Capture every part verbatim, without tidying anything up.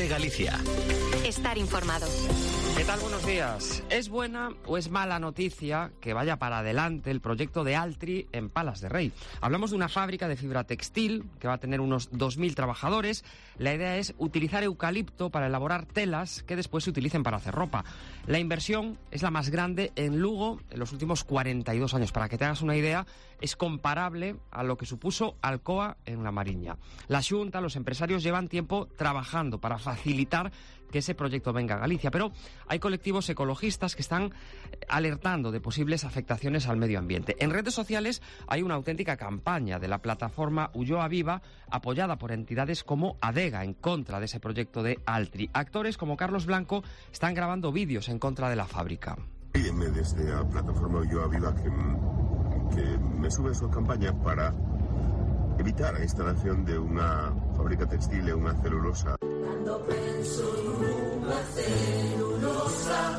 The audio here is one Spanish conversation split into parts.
COPE Galicia. Estar informado. ¿Qué tal? Buenos días. ¿Es buena o es mala noticia que vaya para adelante el proyecto de Altri en Palas de Rei? Hablamos de una fábrica de fibra textil que va a tener unos dos mil trabajadores. La idea es utilizar eucalipto para elaborar telas que después se utilicen para hacer ropa. La inversión es la más grande en Lugo en los últimos cuarenta y dos años. Para que te hagas una idea, es comparable a lo que supuso Alcoa en La Mariña. La Xunta, los empresarios llevan tiempo trabajando para facilitar que ese proyecto venga a Galicia, pero hay colectivos ecologistas que están alertando de posibles afectaciones al medio ambiente. En redes sociales hay una auténtica campaña de la plataforma Ulloa Viva, apoyada por entidades como ADEGA, en contra de ese proyecto de Altri. Actores como Carlos Blanco están grabando vídeos en contra de la fábrica. Pídeme desde la plataforma Ulloa Viva que, que me sube su campaña para evitar la instalación de una fábrica textil e unha celulosa. Cando penso nunha celulosa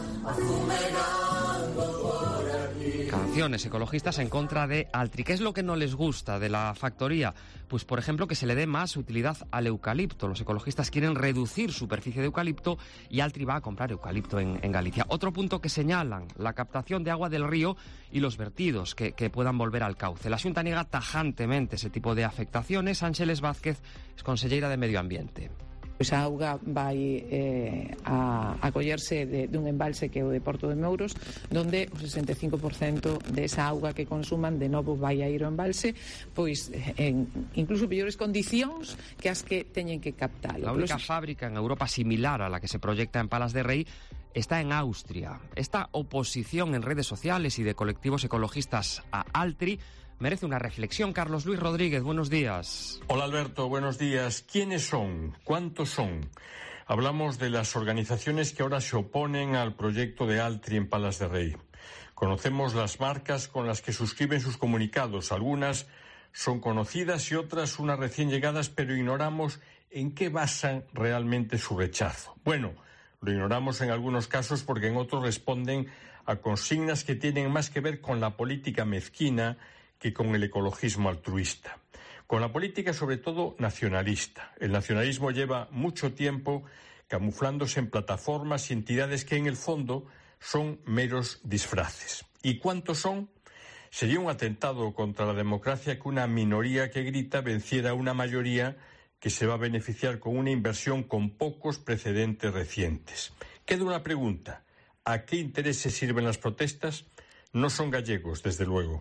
afumerando por aquí. Canciones ecologistas en contra de Altri. ¿Qué es lo que no les gusta de la factoría? Pues, por ejemplo, que se le dé más utilidad al eucalipto. Los ecologistas quieren reducir superficie de eucalipto y Altri va a comprar eucalipto en, en Galicia. Otro punto que señalan, la captación de agua del río y los vertidos que, que puedan volver al cauce. La Xunta niega tajantemente ese tipo de afectaciones. Ángeles Vázquez es consellera de Medio Ambiente. Pois a auga vai eh, a, a collerse de, de un embalse que é o de Porto de Mouros, donde o sesenta e cinco por cento desa auga que consuman de novo vai a ir ao embalse, pois en incluso mellores condicións que as que teñen que captalo. La única fábrica en Europa similar a la que se proyecta en Palas de Rei está en Austria. Esta oposición en redes sociales y de colectivos ecologistas a Altri merece una reflexión. Carlos Luis Rodríguez, buenos días. Hola Alberto, buenos días. ¿Quiénes son? ¿Cuántos son? Hablamos de las organizaciones que ahora se oponen al proyecto de Altri en Palas de Rei. Conocemos las marcas con las que suscriben sus comunicados. Algunas son conocidas y otras unas recién llegadas, pero ignoramos en qué basan realmente su rechazo. Bueno, lo ignoramos en algunos casos porque en otros responden a consignas que tienen más que ver con la política mezquina que con el ecologismo altruista. Con la política, sobre todo, nacionalista. El nacionalismo lleva mucho tiempo camuflándose en plataformas y entidades que, en el fondo, son meros disfraces. ¿Y cuántos son? Sería un atentado contra la democracia que una minoría que grita venciera a una mayoría que se va a beneficiar con una inversión con pocos precedentes recientes. Queda una pregunta. ¿A qué intereses sirven las protestas? No son gallegos, desde luego.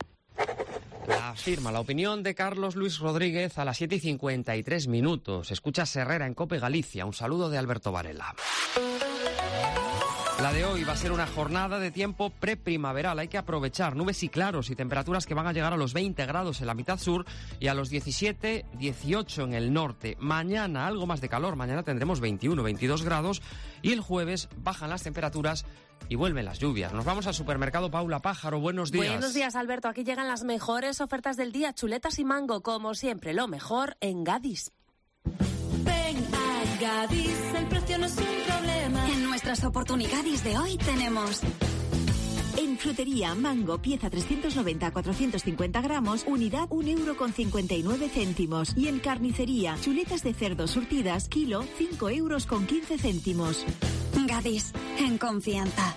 La firma, la opinión de Carlos Luis Rodríguez a las siete y cincuenta y tres minutos. Escucha Herrera en COPE Galicia. Un saludo de Alberto Varela. La de hoy va a ser una jornada de tiempo preprimaveral. Hay que aprovechar nubes y claros y temperaturas que van a llegar a los veinte grados en la mitad sur y a los diecisiete, dieciocho en el norte. Mañana algo más de calor. Mañana tendremos veintiuno, veintidós grados y el jueves bajan las temperaturas y vuelven las lluvias. Nos vamos al supermercado Paula Pájaro. Buenos días. Buenos días, Alberto. Aquí llegan las mejores ofertas del día. Chuletas y mango, como siempre, lo mejor en Gadis. Ven a Gadis, el precio no es un problema. En nuestras oportunidades de hoy tenemos... En frutería, mango, pieza trescientos noventa a cuatrocientos cincuenta gramos, unidad un euro con cincuenta y nueve céntimos. Y en carnicería, chuletas de cerdo surtidas, kilo, cinco euros con quince céntimos. Gadis, en confianza.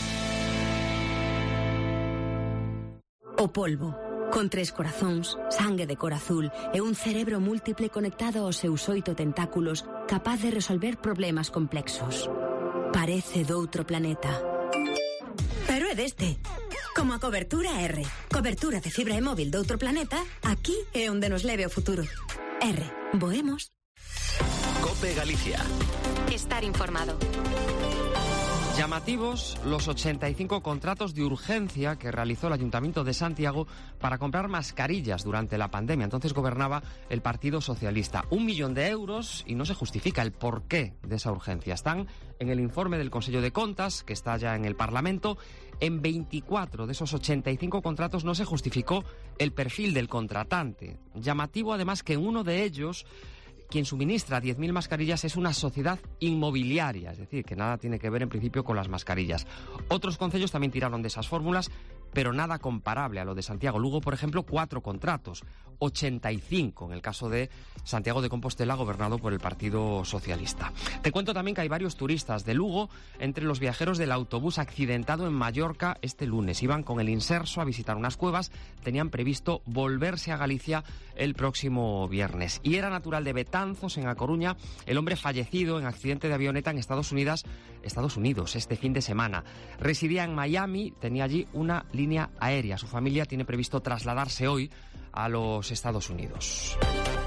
O polvo, con tres corazóns, sangue de cor azul e un cerebro múltiple conectado aos seus oito tentáculos, capaz de resolver problemas complexos. Parece doutro planeta. Pero é deste. Como a cobertura R. Cobertura de fibra e móvil doutro planeta, aquí é onde nos leve o futuro. R. Voemos. COPE Galicia. Estar informado. Llamativos los ochenta y cinco contratos de urgencia que realizó el Ayuntamiento de Santiago para comprar mascarillas durante la pandemia. Entonces gobernaba el Partido Socialista. Un millón de euros y no se justifica el porqué de esa urgencia. Están en el informe del Consejo de Contas, que está ya en el Parlamento. En veinticuatro de esos ochenta y cinco contratos no se justificó el perfil del contratante. Llamativo además que en uno de ellos... quien suministra diez mil mascarillas es una sociedad inmobiliaria, es decir, que nada tiene que ver en principio con las mascarillas. Otros concellos también tiraron de esas fórmulas, pero nada comparable a lo de Santiago. Lugo, por ejemplo, cuatro contratos, ochenta y cinco en el caso de Santiago de Compostela, gobernado por el Partido Socialista. Te cuento también que hay varios turistas de Lugo entre los viajeros del autobús accidentado en Mallorca este lunes. Iban con el Inserso a visitar unas cuevas, tenían previsto volverse a Galicia el próximo viernes. Y era natural de Betanzos, en A Coruña, el hombre fallecido en accidente de avioneta en Estados Unidos, Estados Unidos este fin de semana. Residía en Miami, tenía allí una línea aérea. Su familia tiene previsto trasladarse hoy a los Estados Unidos.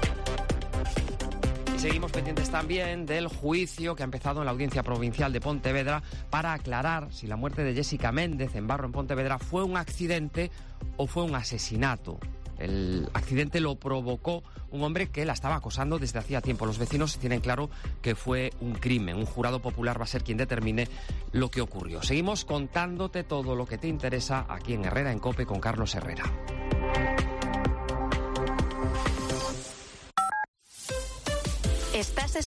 Y seguimos pendientes también del juicio que ha empezado en la Audiencia Provincial de Pontevedra para aclarar si la muerte de Jessica Méndez en Barro, en Pontevedra, fue un accidente o fue un asesinato. El accidente lo provocó un hombre que la estaba acosando desde hacía tiempo. Los vecinos tienen claro que fue un crimen. Un jurado popular va a ser quien determine lo que ocurrió. Seguimos contándote todo lo que te interesa aquí en Herrera en COPE con Carlos Herrera. Estás